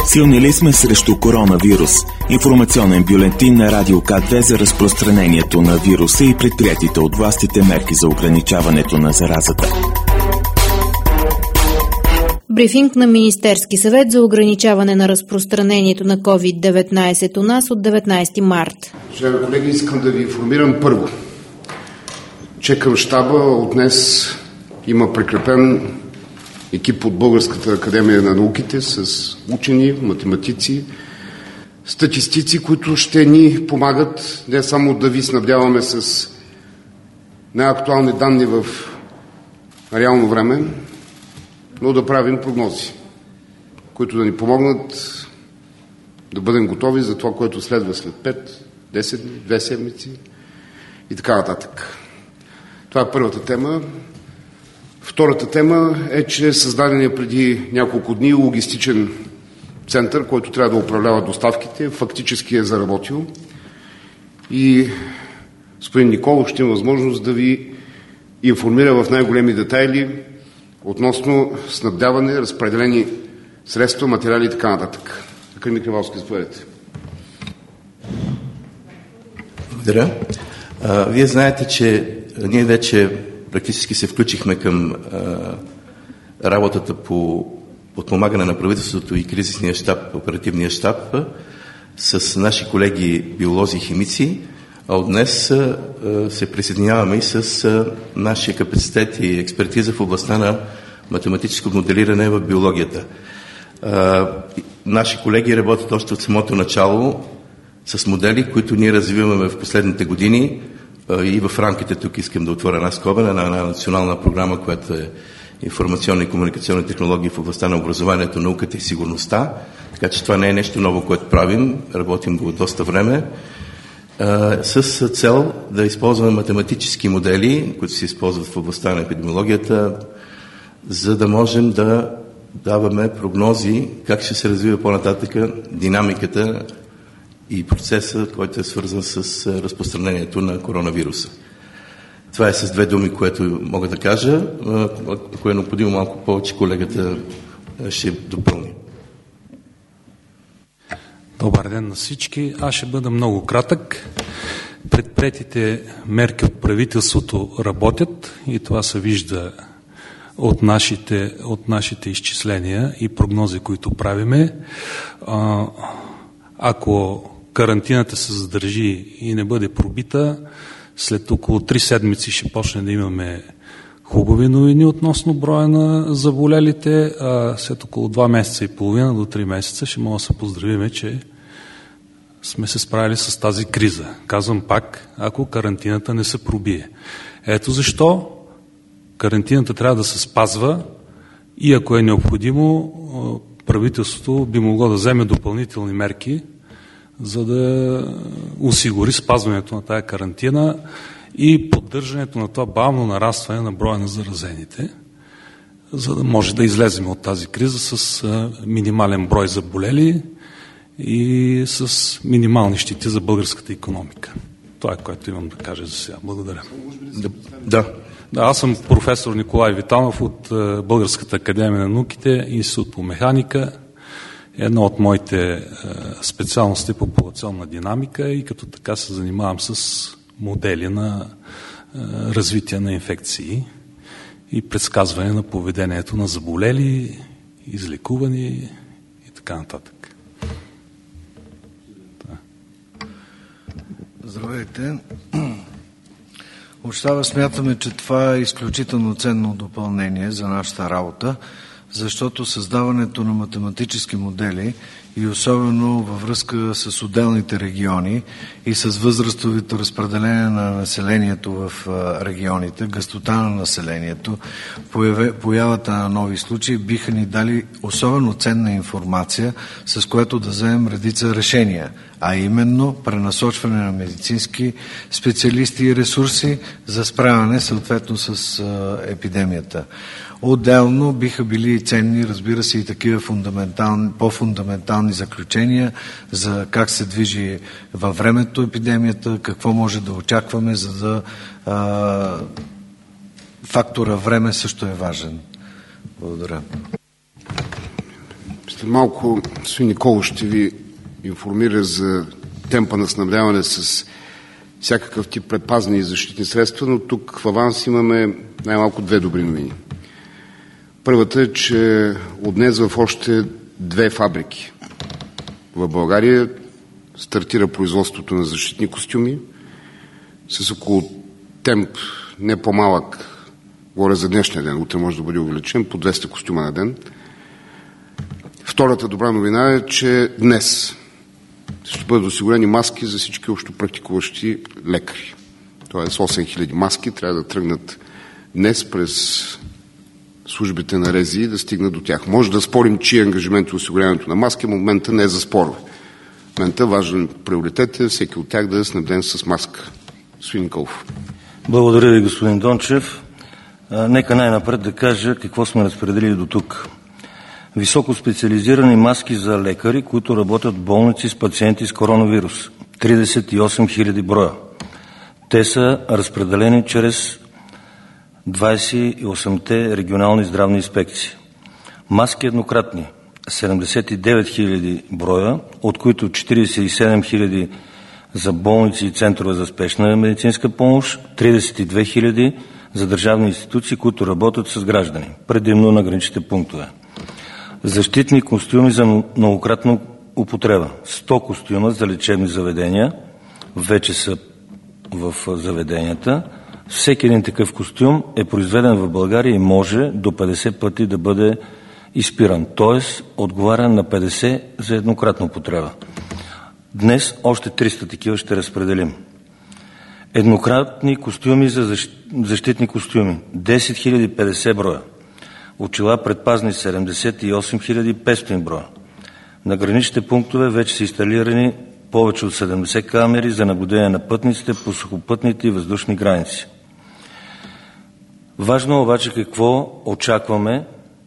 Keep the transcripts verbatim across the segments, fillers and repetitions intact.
Силни ли сме срещу коронавирус? Информационен бюлетин на Радио К две за разпространението на вируса и предприятите от властите мерки за ограничаването на заразата. Брифинг на Министерски съвет за ограничаване на разпространението на ковид деветнайсет у нас от деветнайсети март. Уважаеми колеги, искам да ви информирам първо, че към щаба от днес има прикрепен екип от Българската академия на науките с учени, математици, статистици, които ще ни помагат не само да ви снабдяваме с най-актуални данни в реално време, но да правим прогнози, които да ни помогнат да бъдем готови за това, което следва след пет, десет дни, две седмици и така нататък. Това е първата тема. Втората тема е, че създадения преди няколко дни логистичен център, който трябва да управлява доставките, фактически е заработил и господин Николов ще има възможност да ви информира в най-големи детайли относно снабдяване, разпределени средства, материали и така нататък. Академик Ревалски, заповядайте. Благодаря. А, вие знаете, че ние вече практически се включихме към а, работата по подпомагане на правителството и кризисния щаб, оперативния щаб с наши колеги биолози и химици, а от днес а, се присъединяваме и с а, нашия капацитет и експертиза в областта на математическо моделиране в биологията. А, наши колеги работят още от самото начало с модели, които ние развиваме в последните години а, и в рамките, тук искам да отворя една скоба, на една национална програма, която е информационни и комуникационни технологии в областта на образованието, науката и сигурността. Така че това не е нещо ново, което правим, работим го от доста време, а, с цел да използваме математически модели, които се използват в областта на епидемиологията, за да можем да даваме прогнози как ще се развива по-нататък динамиката и процеса, който е свързан с разпространението на коронавируса. Това е с две думи, което мога да кажа. Ако е необходимо малко повече, колегата ще допълни. Добър ден на всички. Аз ще бъда много кратък. Предприетите мерки от правителството работят и това се вижда от нашите, от нашите изчисления и прогнози, които правиме. А, ако карантината се задържи и не бъде пробита, след около три седмици ще почне да имаме хубави новини относно броя на заболелите, а след около два месеца и половина до три месеца ще мога да се поздравиме, че сме се справили с тази криза. Казвам пак, ако карантината не се пробие. Ето защо карантината трябва да се спазва и ако е необходимо, правителството би могло да вземе допълнителни мерки, за да осигури спазването на тая карантина и поддържането на това бавно нарастване на броя на заразените, за да може да излезем от тази криза с минимален брой заболели и с минимални щети за българската икономика. Това е, което имам да кажа за сега. Благодаря. Да. Да, аз съм професор Николай Витанов от Българската академия на науките, Институт по механика. Една от моите специалности е популационна динамика и като така се занимавам с модели на развитие на инфекции и предсказване на поведението на заболели, излекувани и така нататък. Здравейте! От щаба смятаме, че това е изключително ценно допълнение за нашата работа, защото създаването на математически модели и особено във връзка с отделните региони и с възрастовите разпределение на населението в регионите, гъстота на населението, появата на нови случаи биха ни дали особено ценна информация, с която да вземем редица решения, а именно пренасочване на медицински специалисти и ресурси за справяне съответно с епидемията. Отделно биха били ценни, разбира се, и такива фундаментални, по-фундаментални заключения за как се движи във времето епидемията, какво може да очакваме, за да а, фактора време също е важен. Благодаря. След малко господин Николов ще ви информира за темпа на снабдяване с всякакъв тип предпазни и защитни средства, но тук в аванс имаме най-малко две добри новини. Първата е, че от днес в още две фабрики в България стартира производството на защитни костюми с около темп не по-малък, говоря за днешния ден, утре може да бъде увеличен, по двеста костюма на ден. Втората добра новина е, че днес ще бъдат осигурени маски за всички общопрактикуващи лекари. Тоест осем хиляди маски трябва да тръгнат днес през службите на РЗИ да стигнат до тях. Може да спорим, чий ангажимент е осигуряването на маски, но в момента не е за спорове. В момента важен приоритет е всеки от тях да е снабден с маска. Господин Николов. Благодаря ви, господин Дончев. А, нека най-напред да кажа какво сме разпределили до тук. Високо специализирани маски за лекари, които работят в болници с пациенти с коронавирус. тридесет и осем хиляди броя. Те са разпределени чрез двадесет и осемте регионални здравни инспекции. Маски еднократни седемдесет и девет хиляди броя, от които четиридесет и седем хиляди за болници и центрове за спешна медицинска помощ, тридесет и две хиляди за държавни институции, които работят с граждани, предимно на граничните пунктове. Защитни костюми за многократна употреба. сто костюма за лечебни заведения, вече са в заведенията. Всеки един такъв костюм е произведен в България и може до петдесет пъти да бъде изпиран, т.е. отговаря на петдесет за еднократна употреба. Днес още триста такива ще разпределим. Еднократни костюми за защитни костюми десет хиляди и петдесет броя. Очила предпазни седемдесет и осем хиляди и петстотин броя. На граничните пунктове вече са инсталирани повече от седемдесет камери за наблюдение на пътниците по сухопътните и въздушни граници. Важно е обаче какво очакваме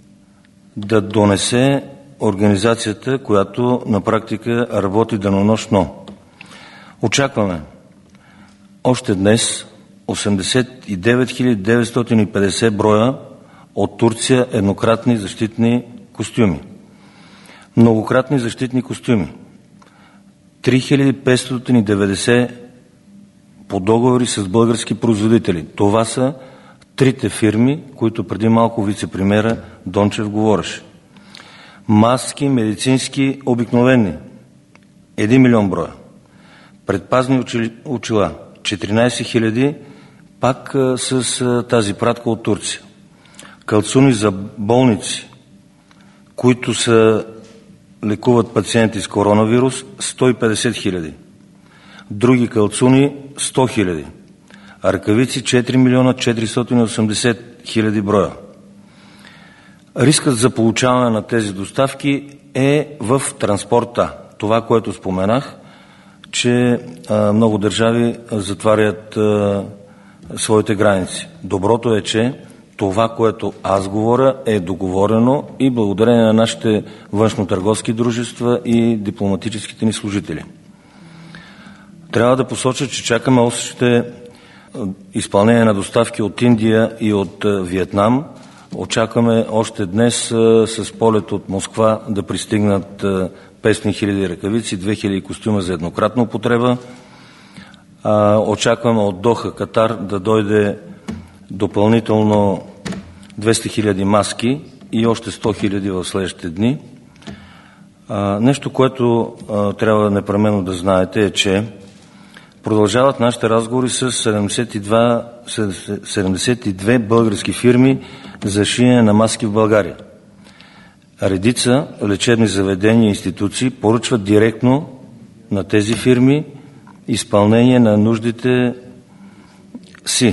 да донесе организацията, която на практика работи денонощно. Очакваме още днес осемдесет и девет хиляди деветстотин и петдесет броя от Турция еднократни защитни костюми. Многократни защитни костюми три хиляди петстотин и деветдесет по договори с български производители. Това са трите фирми, които преди малко вице-премиера Дончев говореше. Маски, медицински, обикновени един милион броя. Предпазни очила четиринадесет хиляди, пак с тази пратка от Турция. Калцуни за болници, които са лекуват пациенти с коронавирус, сто и петдесет хиляди. Други калцуни сто хиляди. Ръкавици четири милиона четиристотин и осемдесет хиляди броя. Рискът за получаване на тези доставки е в транспорта. Това, което споменах, че а, много държави затварят а, своите граници. Доброто е, че това, което аз говоря, е договорено и благодарение на нашите външно-търговски дружества и дипломатическите ни служители. Трябва да посоча, че чакаме още изпълнение на доставки от Индия и от Виетнам. Очакваме още днес с полет от Москва да пристигнат петстотин хиляди ръкавици, две хиляди костюма за еднократна употреба. Очакваме от Доха, Катар, да дойде допълнително двеста хиляди маски и още сто хиляди в следващите дни. Нещо, което трябва непременно да знаете, е, че продължават нашите разговори с седемдесет и два, седемдесет и две български фирми за шиене на маски в България. Редица лечебни заведения и институции поръчват директно на тези фирми изпълнение на нуждите си.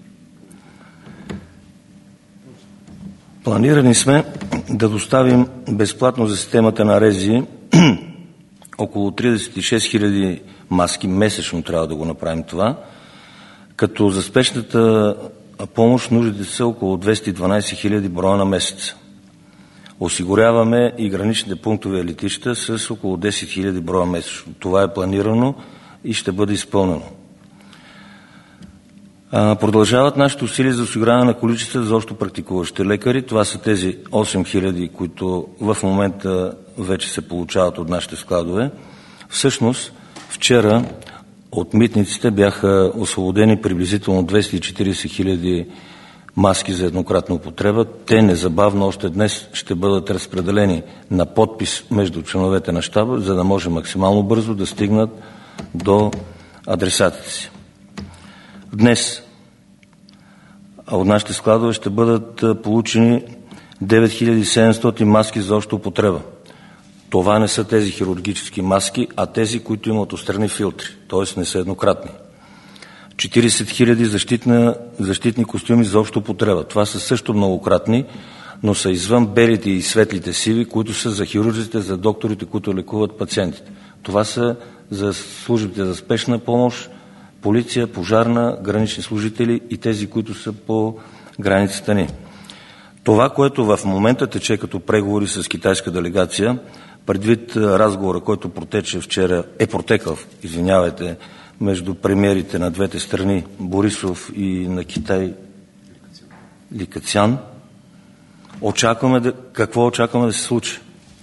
Планирани сме да доставим безплатно за системата на РЗИ около тридесет и шест хиляди маски, месечно трябва да го направим това, като за спешната помощ нуждите са около двеста и дванадесет хиляди броя на месец. Осигуряваме и граничните пунктове и летища с около десет хиляди броя месечно. Това е планирано и ще бъде изпълнено. Продължават нашите усилия за осигуряване на количество за общо практикуващи лекари. Това са тези осем хиляди, които в момента вече се получават от нашите складове. Всъщност, вчера от митниците бяха освободени приблизително двеста и четиридесет хиляди маски за еднократна употреба. Те незабавно още днес ще бъдат разпределени на подпис между членовете на щаба, за да може максимално бързо да стигнат до адресатите си. Днес от нашите складове ще бъдат получени девет хиляди седемстотин маски за обща употреба. Това не са тези хирургически маски, а тези, които имат отстрани филтри, т.е. не са еднократни. четиридесет хиляди защитни костюми за обща употреба. Това са също многократни, но са извън белите и светлите сиви, които са за хирурзите, за докторите, които лекуват пациентите. Това са за службите за спешна помощ, полиция, пожарна, гранични служители и тези, които са по границата ни. Това, което в момента тече като преговори с китайска делегация, предвид разговора, който протече вчера, е протекал, извинявайте, между премиерите на двете страни, Борисов и на Китай Ли Кециан, очакваме да, какво очакваме да се случи?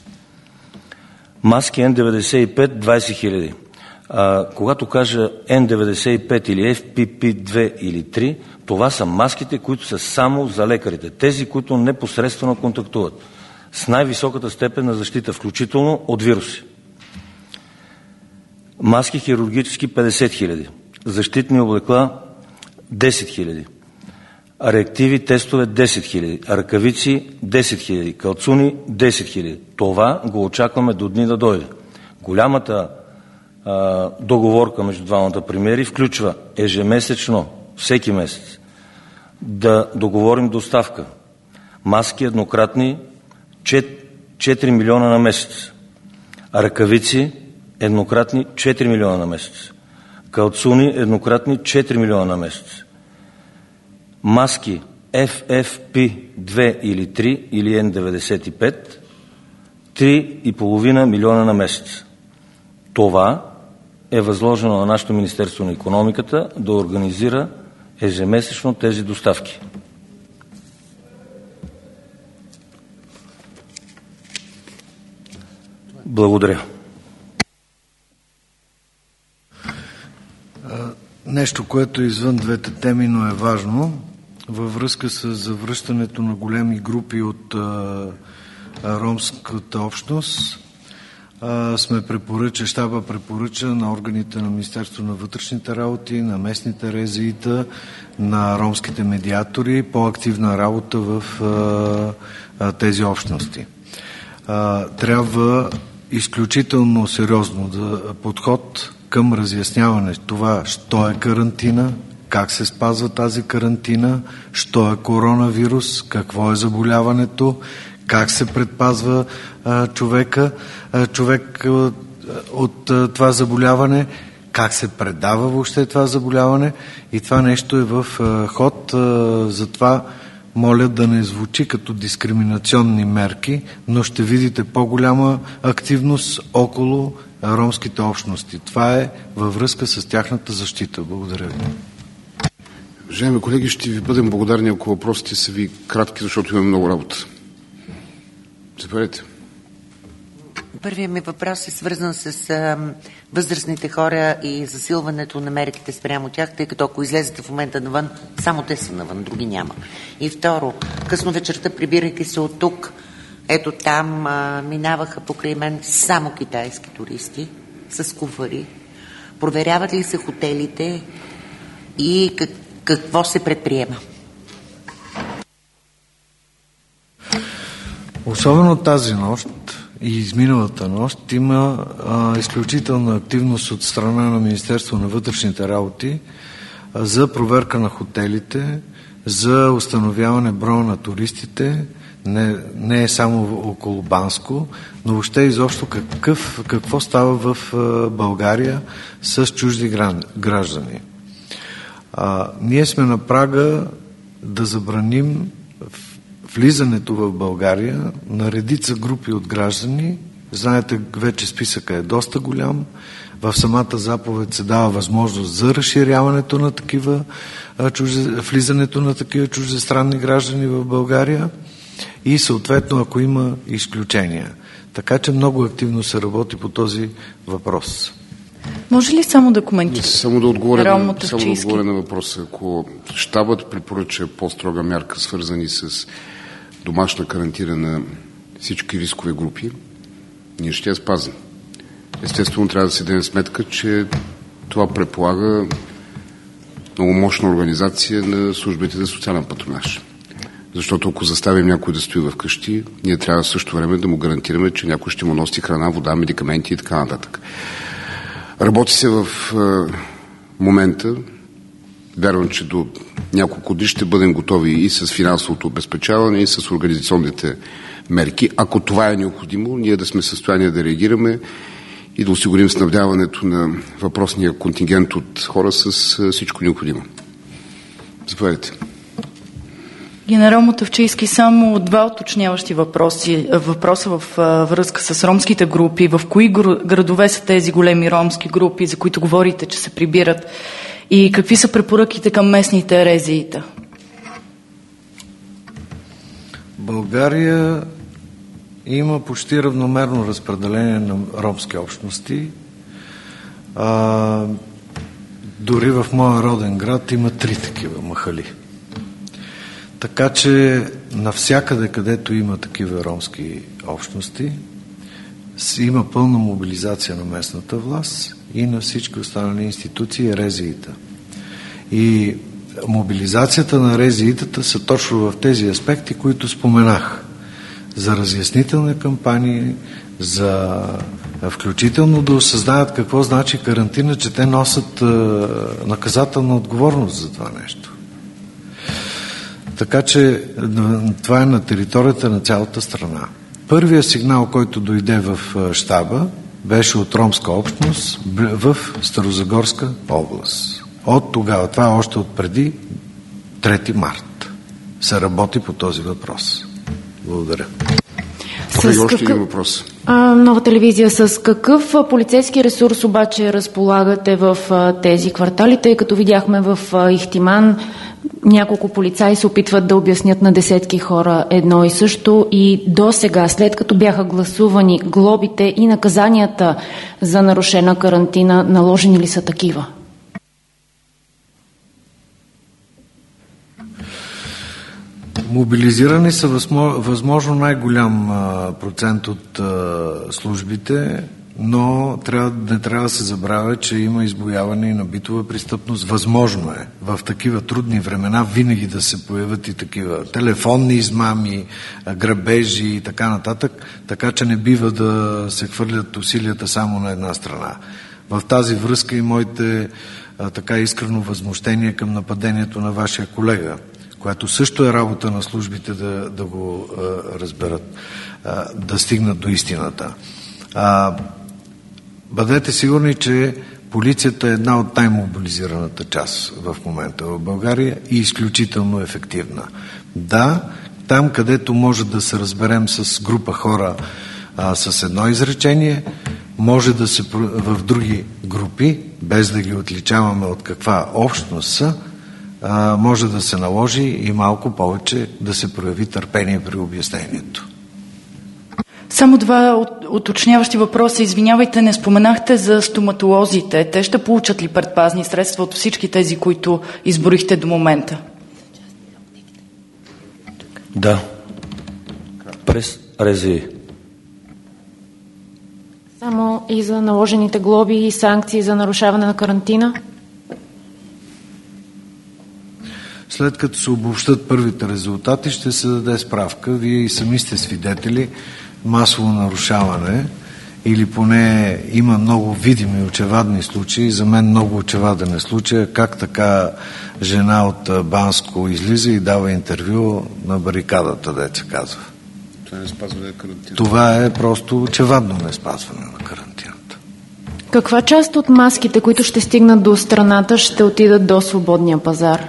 Маски Ен деветдесет и пет – двайсет хиляди. А, когато кажа Ен деветдесет и пет или Еф Пи Пи две или три, това са маските, които са само за лекарите. Тези, които непосредствено контактуват с най-високата степен на защита, включително от вируси. Маски хирургически петдесет хиляди. Защитни облекла десет хиляди. Реактиви тестове десет хиляди. Ръкавици десет хиляди. Калцуни десет хиляди. Това го очакваме до дни да дойде. Голямата а, договорка между двамата премиери включва ежемесечно, всеки месец, да договорим доставка. Маски еднократни четири милиона на месец. Ръкавици еднократни четири милиона на месец. Калцуни еднократни четири милиона на месец. Маски Еф Еф Пи две или три или Ен деветдесет и пет три и половина милиона на месец. Това е възложено на нашето Министерство на икономиката да организира ежемесечно тези доставки. Благодаря. Нещо, което е извън двете теми, но е важно, във връзка с завръщането на големи групи от а, ромската общност, а, сме препоръча, щаба препоръча на органите на Министерство на вътрешните работи, на местните РЗИ-та, на ромските медиатори, по-активна работа в а, а, тези общности. А, трябва изключително сериозно да подход към разясняване това, що е карантина, как се спазва тази карантина, що е коронавирус, какво е заболяването, как се предпазва а, човека, а, човек а, от а, това заболяване, как се предава въобще това заболяване, и това нещо е в а, ход, а, затова моля да не звучи като дискриминационни мерки, но ще видите по-голяма активност около ромските общности. Това е във връзка с тяхната защита. Благодаря ви. Уважаеми колеги, ще ви бъдем благодарни, ако въпросите са ви кратки, защото имаме много работа. Заповядайте. Първият ми въпрос е свързан с а, възрастните хора и засилването на мерките спрямо тях, тъй като ако излезете в момента навън, само те са навън, други няма. И второ, късно вечерта, прибирайки се от тук, ето там а, минаваха покрай мен само китайски туристи с куфари. Проверяват ли се хотелите и как, какво се предприема? Особено тази нощ и изминалата нощ има а, изключителна активност от страна на Министерство на вътрешните работи а, за проверка на хотелите, за установяване броя на туристите, не, не е само около Банско, но въобще изобщо какъв, какво става в а, България с чужди граждани. А, ние сме на прага да забраним влизането в България на редица групи от граждани, Знаете, вече списъка е доста голям. В самата заповед се дава възможност за разширяването на такива, чужде, влизането на такива чуждестранни граждани в България и съответно, ако има изключения. Така че много активно се работи по този въпрос. Може ли само да коментирате? Само да отговоря, на, само да отговоря на въпроса. Ако щабът препоръча по-строга мярка, свързани с домашна карантина на всички рискови групи, ние ще я спазим. Естествено, трябва да се даде сметка, че това предполага много мощна организация на службите за социален патронаж. Защото ако заставим някой да стои в къщи, ние трябва в същото време да му гарантираме, че някой ще му носи храна, вода, медикаменти и така нататък. Работи се в е, момента. Вярвам, че до няколко дни ще бъдем готови и с финансовото обезпечаване, и с организационните мерки. Ако това е необходимо, ние да сме в състояние да реагираме и да осигурим снабдяването на въпросния контингент от хора с е, всичко необходимо. Заповядайте. Генерал Мутафчийски, само два уточняващи въпроси. Въпроса в връзка с ромските групи. В кои градове са тези големи ромски групи, за които говорите, че се прибират? И какви са препоръките към местните РЗИ-та? България има почти равномерно разпределение на ромски общности. А, дори в моя роден град има три такива махали. Така че навсякъде, където има такива ромски общности, има пълна мобилизация на местната власт и на всички останали институции и РЗИ-та. И мобилизацията на РЗИ-тата са точно в тези аспекти, които споменах. За разяснителни кампании, за включително да осъзнаят какво значи карантина, че те носят наказателна отговорност за това нещо. Така че това е на територията на цялата страна. Първият сигнал, който дойде в щаба, беше от ромска общност в Старозагорска област. От тогава, това е още от преди трети март, се работи по този въпрос. Благодаря. С още какъв... един въпрос. А, нова телевизия. С какъв полицейски ресурс обаче разполагате в а, тези квартали, тъй като видяхме в а, Ихтиман няколко полицаи се опитват да обяснят на десетки хора едно и също и до сега, след като бяха гласувани глобите и наказанията за нарушена карантина, наложени ли са такива? Мобилизирани са възможно най-голям процент от службите, но трябва, не трябва да се забравя, че има избояване и на битова престъпност. Възможно е в такива трудни времена винаги да се появят и такива телефонни измами, грабежи и така нататък, така че не бива да се хвърлят усилията само на една страна. В тази връзка и моите а, така искрено възмущение към нападението на вашия колега, което също е работа на службите да, да го а, разберат, а, да стигнат до истината. А, бъдете сигурни, че полицията е една от най-мобилизираната част в момента в България и изключително ефективна. Да, там където може да се разберем с група хора а, с едно изречение, може да се в други групи, без да ги отличаваме от каква общност са, а, може да се наложи и малко повече да се прояви търпение при обяснението. Само два уточняващи въпроса. Извинявайте, не споменахте за стоматолозите. Те ще получат ли предпазни средства от всички тези, които изборихте до момента? Да. През РЗИ. Само и за наложените глоби и санкции за нарушаване на карантина? След като се обобщат първите резултати, ще се даде справка. Вие и сами сте свидетели масово нарушаване или поне има много видими очевадни случаи. За мен много очеваден е случай как така жена от Банско излиза и дава интервю на барикадата, деца казва. Това не спазване на карантина. Това е просто очевадно не спазване на карантината. Каква част от маските, които ще стигнат до страната, ще отидат до свободния пазар?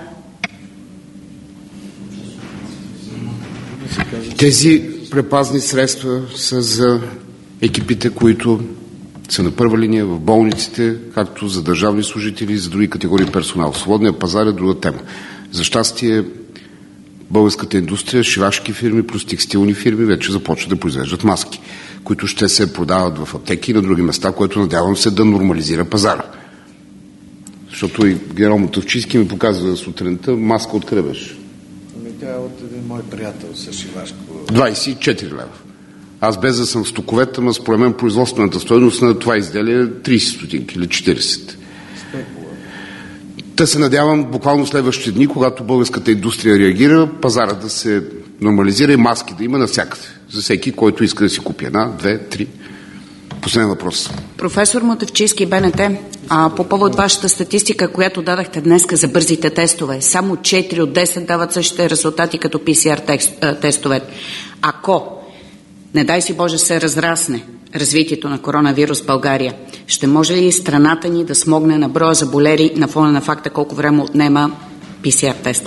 Тези предпазни средства са за екипите, които са на първа линия в болниците, както за държавни служители и за други категории персонал. Свободният пазар е друга тема. За щастие, българската индустрия, шивашки фирми плюс текстилни фирми вече започват да произвеждат маски, които ще се продават в аптеки и на други места, което надявам се да нормализира пазара. Защото и генерал Мутафчийски ми показва сутринта маска от къде беше? Ами тя е от един мой приятел с шивашко. двадесет и четири лева. Аз без да съм в стоковете, ама според мен производствената стойност на това изделие е тридесет стотинки или четиридесет. Та се надявам буквално следващите дни, когато българската индустрия реагира, пазара да се нормализира и маски да има навсякъде. За всеки, който иска да си купи една, две, три. Последен въпрос. Професор Мутафчийски, БНТ, а, по повод вашата статистика, която дадахте днеска за бързите тестове, само четири от десет дават същите резултати като пи си ар тестове. Ако, не дай си Боже, се разрасне развитието на коронавирус в България, ще може ли страната ни да смогне на броя заболели на фона на факта колко време отнема пи си ар теста?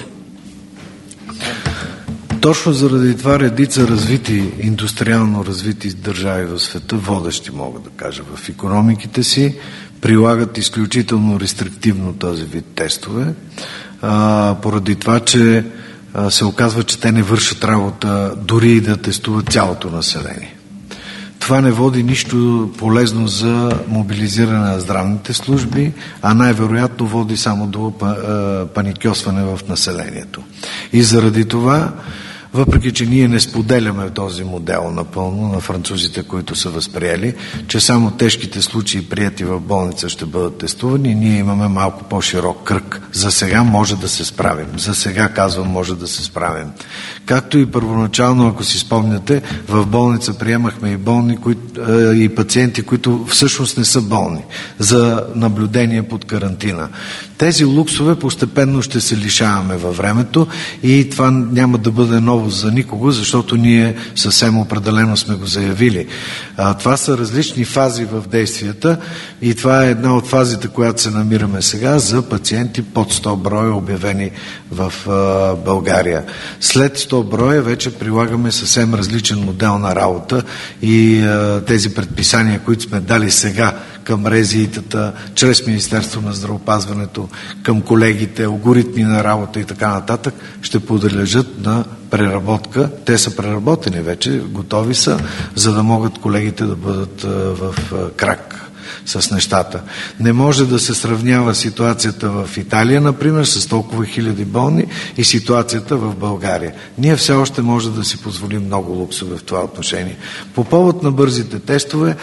Точно заради това редица развити, индустриално развити държави в света, водещи мога да кажа в икономиките си, прилагат изключително рестриктивно този вид тестове, а, поради това, че а, се оказва, че те не вършат работа дори и да тестуват цялото население. Това не води нищо полезно за мобилизиране на здравните служби, а най-вероятно води само до паникьосване в населението. И заради това, въпреки че ние не споделяме този модел напълно на французите, които са възприели, че само тежките случаи, прияти в болница, ще бъдат тестувани, ние имаме малко по-широк кръг. За сега може да се справим. За сега, казвам, може да се справим. Както и първоначално, ако си спомняте, в болница приемахме и болни, които, и пациенти, които всъщност не са болни, за наблюдение под карантина. Тези луксове постепенно ще се лишаваме във времето и това няма да бъде ново за никого, защото ние съвсем определено сме го заявили. А, това са различни фази в действията и това е една от фазите, която се намираме сега за пациенти под сто броя, обявени в а, България. След сто броя вече прилагаме съвсем различен модел на работа и а, тези предписания, които сме дали сега към резиитата, чрез Министерство на здравеопазването, към колегите, алгоритми на работа и така нататък, ще подлежат на преработка. Те са преработени вече, готови са, за да могат колегите да бъдат в крак с нещата. Не може да се сравнява ситуацията в Италия, например, с толкова хиляди болни и ситуацията в България. Ние все още може да си позволим много луксове в това отношение. По повод на бързите тестове,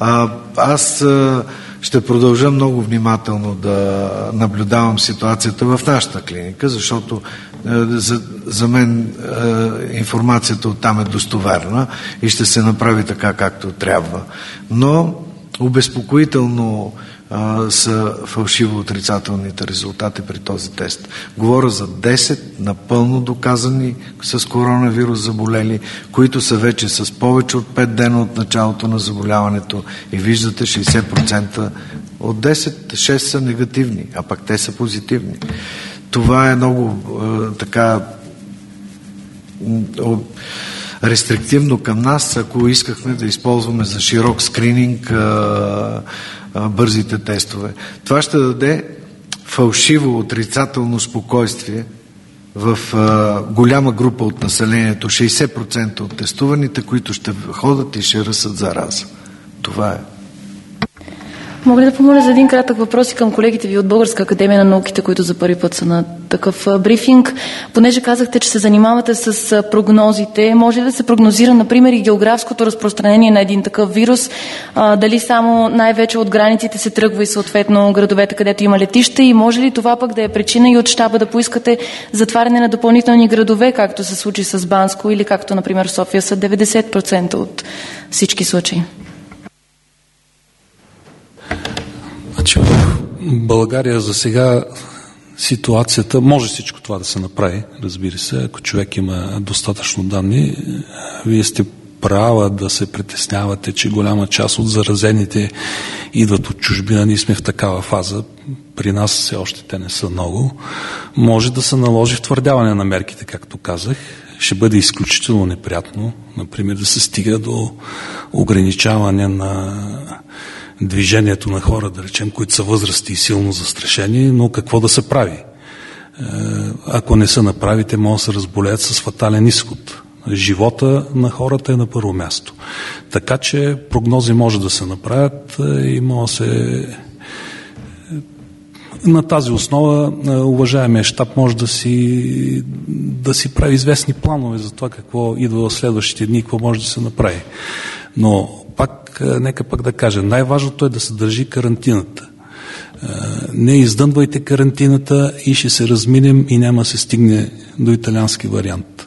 аз ще продължа много внимателно да наблюдавам ситуацията в нашата клиника, защото за, за мен информацията оттам е достоверна и ще се направи така, както трябва. Но обезпокоително а, са фалшиво отрицателните резултати при този тест. Говоря за десет напълно доказани с коронавирус заболели, които са вече с повече от пет дена от началото на заболяването и виждате шейсет процента от десет, шест са негативни, а пък те са позитивни. Това е много а, така рестриктивно към нас, ако искахме да използваме за широк скрининг а, а, бързите тестове. Това ще даде фалшиво отрицателно спокойствие в а, голяма група от населението, шейсет процента от тестуваните, които ще ходят и ще ръсат зараза. Това е. Мога ли да помоля за един кратък въпрос и към колегите ви от Българска академия на науките, които за първи път са на такъв брифинг? Понеже казахте, че се занимавате с прогнозите, може ли да се прогнозира, например, и географското разпространение на един такъв вирус? А, дали само най-вече от границите се тръгва и съответно градовете, където има летище, и може ли това пък да е причина и от щаба да поискате затваряне на допълнителни градове, както се случи с Банско или както, например, в София са деветдесет процента от всички случаи? Значи в България за сега ситуацията, може всичко това да се направи, разбира се, ако човек има достатъчно данни. Вие сте права да се притеснявате, че голяма част от заразените идват от чужбина. Ние сме в такава фаза. При нас все още те не са много. Може да се наложи втвърдяване на мерките, както казах. Ще бъде изключително неприятно, например, да се стига до ограничаване на движението на хора, да речем, които са възрастни и силно застрашени, но какво да се прави? Ако не се направи, те могат да се разболеят с фатален изход. Живота на хората е на първо място. Така че прогнози може да се направят и може да се... На тази основа уважаемия щаб може да си, да си прави известни планове за това какво идва в следващите дни, какво може да се направи. Но пак, нека пак да кажа, най-важното е да се държи карантината. Не издънвайте карантината и ще се разминем и няма да се стигне до италиански вариант.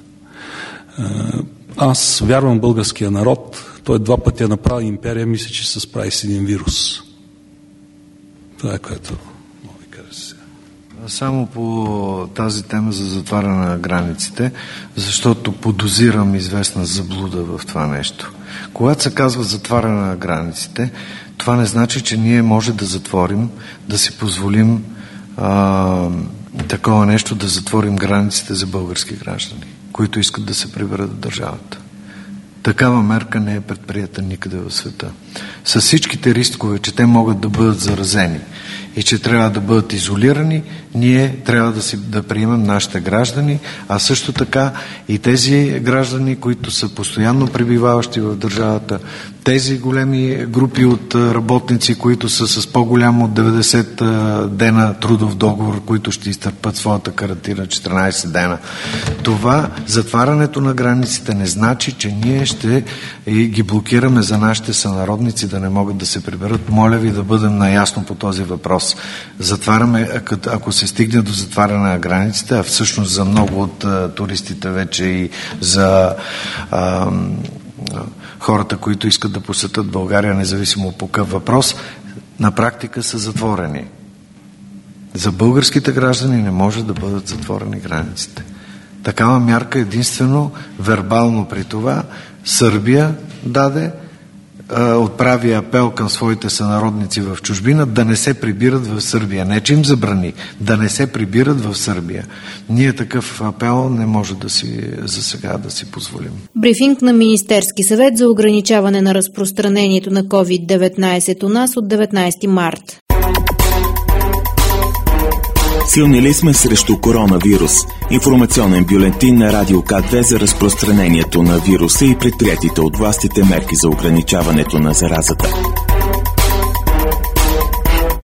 Аз вярвам в българския народ. Той два пъти е направил империя, мисля, че се справи с един вирус. Това е което мога да кажа сега. Само по тази тема за затваряне на границите, защото подозирам известна заблуда в това нещо. Когато се казва затваряне на границите, това не значи, че ние може да затворим, да си позволим а, такова нещо, да затворим границите за български граждани, които искат да се приберат в държавата. Такава мерка не е предприята никъде в света. С всичките рискове, че те могат да бъдат заразени и че трябва да бъдат изолирани, ние трябва да, си, да приемем нашите граждани, а също така и тези граждани, които са постоянно пребиваващи в държавата, тези големи групи от работници, които са с по-голямо от деветдесет дена трудов договор, които ще изтърпат своята карантина четиринайсет дена. Това, затварянето на границите не значи, че ние ще ги блокираме за нашите сънародници да не могат да се приберат. Моля ви да бъдем наясно по този въпрос. Затваряме, ако се стигне до затваряне на границите, а всъщност за много от туристите вече и за а, хората, които искат да посетят България, независимо по какъв въпрос, на практика са затворени. За българските граждани не може да бъдат затворени границите. Такава мярка единствено вербално при това Сърбия даде, отправи апел към своите сънародници в чужбина да не се прибират в Сърбия. Не, че им забрани, да не се прибират в Сърбия. Ние такъв апел не може да си за сега да си позволим. Брифинг на Министерски съвет за ограничаване на разпространението на ковид деветнайсет у нас от деветнайсети март. Силни ли сме срещу коронавирус? Информационен бюлетин на Радио К две за разпространението на вируса и предприетите от властите мерки за ограничаването на заразата.